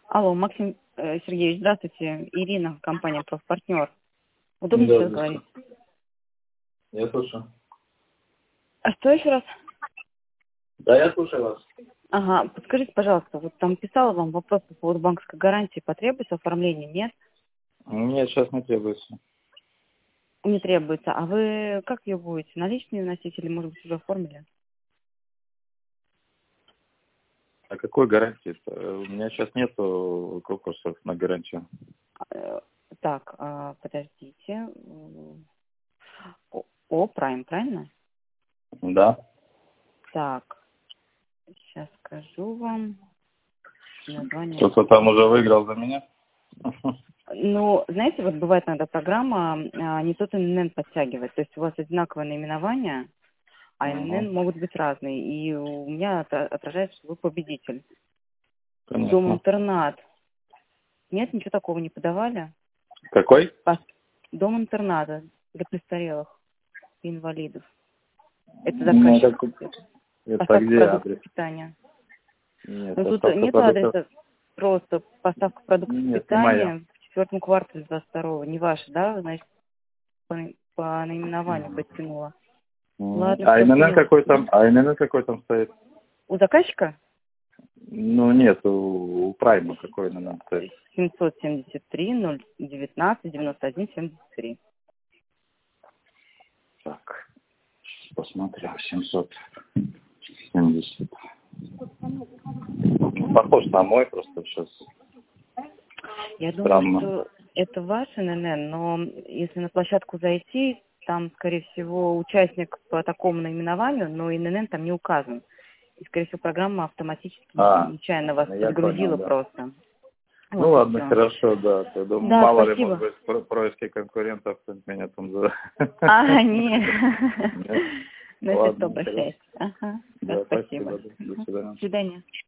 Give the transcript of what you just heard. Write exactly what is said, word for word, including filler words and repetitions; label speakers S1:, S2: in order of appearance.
S1: Алло, Максим э, Сергеевич, здравствуйте. Ирина, компания «Профпартнер». Удобно
S2: Да,
S1: сейчас
S2: здравствуйте.
S1: говорить?
S2: Я слушаю.
S1: А что еще раз?
S2: Да, я слушаю вас.
S1: Ага, подскажите, пожалуйста, вот там писала вам вопрос по поводу банковской гарантии, потребуется оформление? Нет?
S2: Нет, сейчас не требуется.
S1: Не требуется. А вы как ее будете? Наличные вносить или, может быть, уже оформили?
S2: А какой гарантии? У меня сейчас нету конкурсов на гарантию.
S1: Э, Так, а, подождите. О, О, Прайм, правильно?
S2: Да.
S1: Так, сейчас скажу вам название.
S2: Кто-то там уже выиграл за меня?
S1: Ну, знаете, вот бывает иногда программа а, не тот эн эн эн подтягивает. То есть у вас одинаковое наименование, а эн эн эн
S2: Угу.
S1: могут быть разные. И у меня отра- отражается, что вы победитель.
S2: Конечно.
S1: Дом-интернат. Нет, ничего такого не подавали?
S2: Какой?
S1: Пос- Дом-интерната для престарелых и инвалидов. Это
S2: Ну,
S1: заказчик.
S2: это, это
S1: Поставка
S2: где
S1: продуктов
S2: адрес?
S1: питания.
S2: Нет,
S1: Ну, тут
S2: доставка
S1: нет
S2: продуктов.
S1: адреса, просто поставка продуктов
S2: Нет, не моя.
S1: питания в четвертом квартале двадцать второго. Не ваша, да? Значит, по, по наименованию подтянула.
S2: М,
S1: Ладно,
S2: А
S1: все
S2: эн эн эн
S1: понял.
S2: какой там? А эн эн эн какой там стоит?
S1: У заказчика
S2: Ну, нет, у, у Прайма какой эн эн эн стоит?
S1: семьсот семьдесят три ноль девятнадцать девяносто один семьдесят три.
S2: Так, посмотрим. семьсот семьдесят. Похож на мой, просто сейчас
S1: Я думаю,
S2: странно.
S1: что это ваш эн эн эн, но если на площадку зайти, там, скорее всего, участник по такому наименованию, но эн эн эн там не указан. И, скорее всего, программа автоматически
S2: А,
S1: нечаянно вас
S2: я понял,
S1: подгрузила
S2: да.
S1: просто.
S2: Ну
S1: Вот и
S2: ладно,
S1: все.
S2: хорошо, да. Я думаю,
S1: Да,
S2: мало ли, может
S1: спасибо.
S2: быть, про- происки конкурентов меня там за...
S1: А, нет.
S2: Нет?
S1: Ну, если что,
S2: Ладно, хорошо.
S1: обращайтесь. Ага. Да,
S2: Да,
S1: спасибо.
S2: спасибо, да. До
S1: Мгм.
S2: свидания.
S1: До свидания.